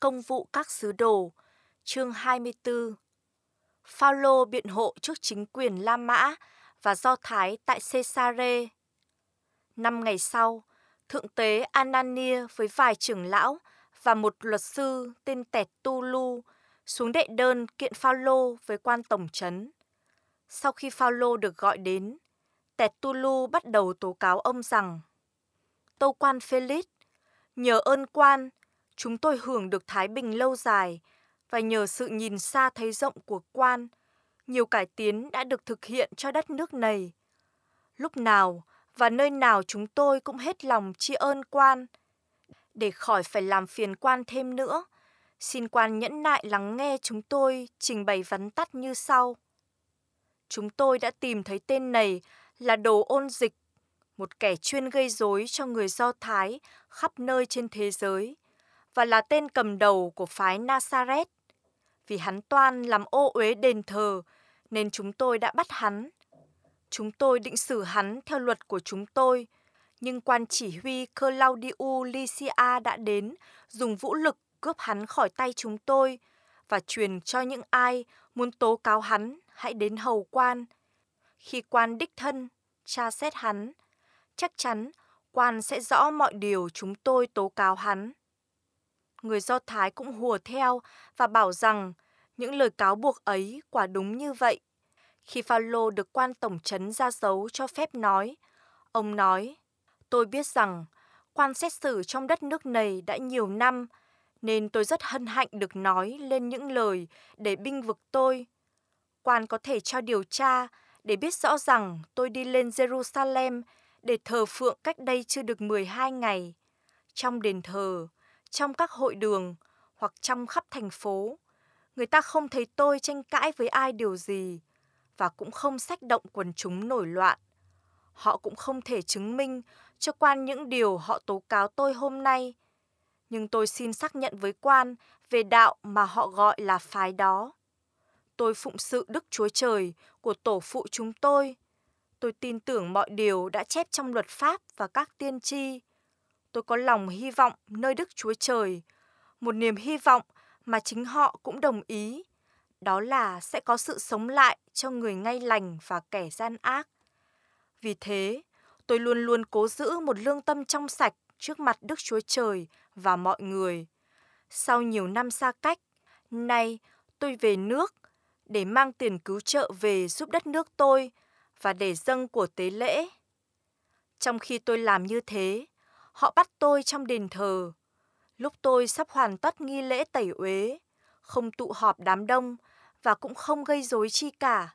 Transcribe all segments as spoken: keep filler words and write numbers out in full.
Công vụ các sứ đồ, chương hai mươi tư. Phao-lô biện hộ trước chính quyền La Mã và Do Thái tại Caesarea. Năm ngày sau, Thượng tế Anania với vài trưởng lão và một luật sư tên Tẹt-tu-lu xuống đệ đơn kiện Phao-lô với quan tổng trấn. Sau khi Phao-lô được gọi đến, Tẹt-tu-lu bắt đầu tố cáo ông rằng: Tâu quan Phê-lix, nhờ ơn quan, chúng tôi hưởng được thái bình lâu dài, và nhờ sự nhìn xa thấy rộng của quan, nhiều cải tiến đã được thực hiện cho đất nước này. Lúc nào và nơi nào chúng tôi cũng hết lòng tri ân quan. Để khỏi phải làm phiền quan thêm nữa, xin quan nhẫn nại lắng nghe chúng tôi trình bày vắn tắt như sau. Chúng tôi đã tìm thấy tên này là Đồ Ôn Dịch, một kẻ chuyên gây rối cho người Do Thái khắp nơi trên thế giới, và là tên cầm đầu của phái Nazareth. Vì hắn toan làm ô uế đền thờ, nên chúng tôi đã bắt hắn. Chúng tôi định xử hắn theo luật của chúng tôi, nhưng quan chỉ huy Claudius Lysia đã đến, dùng vũ lực cướp hắn khỏi tay chúng tôi, và truyền cho những ai muốn tố cáo hắn hãy đến hầu quan. Khi quan đích thân tra xét hắn, chắc chắn quan sẽ rõ mọi điều chúng tôi tố cáo hắn. Người Do Thái cũng hùa theo và bảo rằng những lời cáo buộc ấy quả đúng như vậy. Khi Phao-lô được quan tổng trấn ra dấu cho phép nói, ông nói: Tôi biết rằng quan xét xử trong đất nước này đã nhiều năm, nên tôi rất hân hạnh được nói lên những lời để binh vực tôi. Quan có thể cho điều tra để biết rõ rằng tôi đi lên Jerusalem để thờ phượng cách đây chưa được mười hai ngày. Trong đền thờ, trong các hội đường hoặc trong khắp thành phố, người ta không thấy tôi tranh cãi với ai điều gì, và cũng không xách động quần chúng nổi loạn. Họ cũng không thể chứng minh cho quan những điều họ tố cáo tôi hôm nay. Nhưng tôi xin xác nhận với quan về đạo mà họ gọi là phái đó. Tôi phụng sự Đức Chúa Trời của tổ phụ chúng tôi. Tôi tin tưởng mọi điều đã chép trong luật pháp và các tiên tri. Tôi có lòng hy vọng nơi Đức Chúa Trời, một niềm hy vọng mà chính họ cũng đồng ý, đó là sẽ có sự sống lại cho người ngay lành và kẻ gian ác. Vì thế, tôi luôn luôn cố giữ một lương tâm trong sạch trước mặt Đức Chúa Trời và mọi người. Sau nhiều năm xa cách, nay tôi về nước để mang tiền cứu trợ về giúp đất nước tôi và để dâng của tế lễ. Trong khi tôi làm như thế, họ bắt tôi trong đền thờ. Lúc tôi sắp hoàn tất nghi lễ tẩy uế, không tụ họp đám đông và cũng không gây rối chi cả.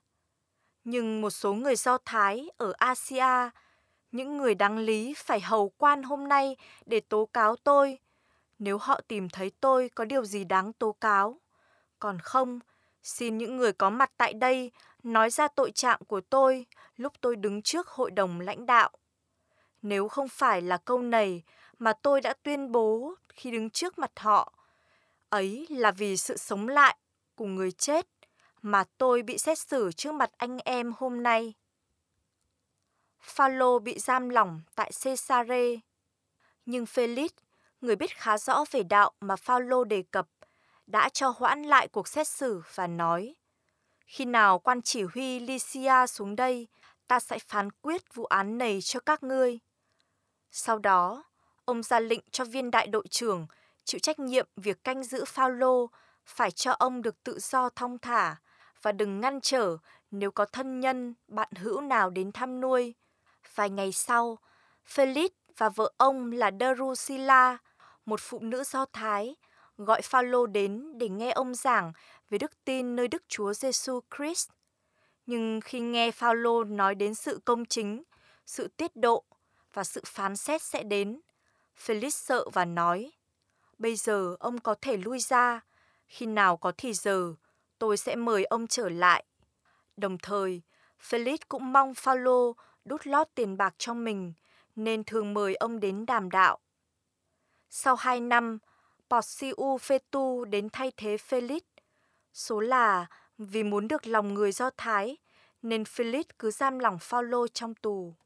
Nhưng một số người Do Thái ở Asia, những người đáng lý phải hầu quan hôm nay để tố cáo tôi, nếu họ tìm thấy tôi có điều gì đáng tố cáo. Còn không, xin những người có mặt tại đây nói ra tội trạng của tôi lúc tôi đứng trước hội đồng lãnh đạo. Nếu không phải là câu này mà tôi đã tuyên bố khi đứng trước mặt họ, ấy là vì sự sống lại của người chết mà tôi bị xét xử trước mặt anh em hôm nay. Phao-lô bị giam lỏng tại Caesarea. Nhưng Phê-lix, người biết khá rõ về đạo mà Phao-lô đề cập, đã cho hoãn lại cuộc xét xử và nói: Khi nào quan chỉ huy Lysia xuống đây, ta sẽ phán quyết vụ án này cho các ngươi. Sau đó, ông ra lệnh cho viên đại đội trưởng chịu trách nhiệm việc canh giữ Phao-lô phải cho ông được tự do thong thả và đừng ngăn trở nếu có thân nhân, bạn hữu nào đến thăm nuôi. Vài ngày sau, Phê-lix và vợ ông là Drusilla, một phụ nữ Do Thái, gọi Phao-lô đến để nghe ông giảng về đức tin nơi Đức Chúa Giêsu Christ. Nhưng khi nghe Phao-lô nói đến sự công chính, sự tiết độ và sự phán xét sẽ đến, Phê-lix sợ và nói: Bây giờ ông có thể lui ra, khi nào có thì giờ, tôi sẽ mời ông trở lại. Đồng thời, Phê-lix cũng mong Phao-lô đút lót tiền bạc cho mình, nên thường mời ông đến đàm đạo. Sau hai năm, Porciu Phê-tu đến thay thế Phê-lix. Số là vì muốn được lòng người Do Thái, nên Phê-lix cứ giam lỏng Phao-lô trong tù.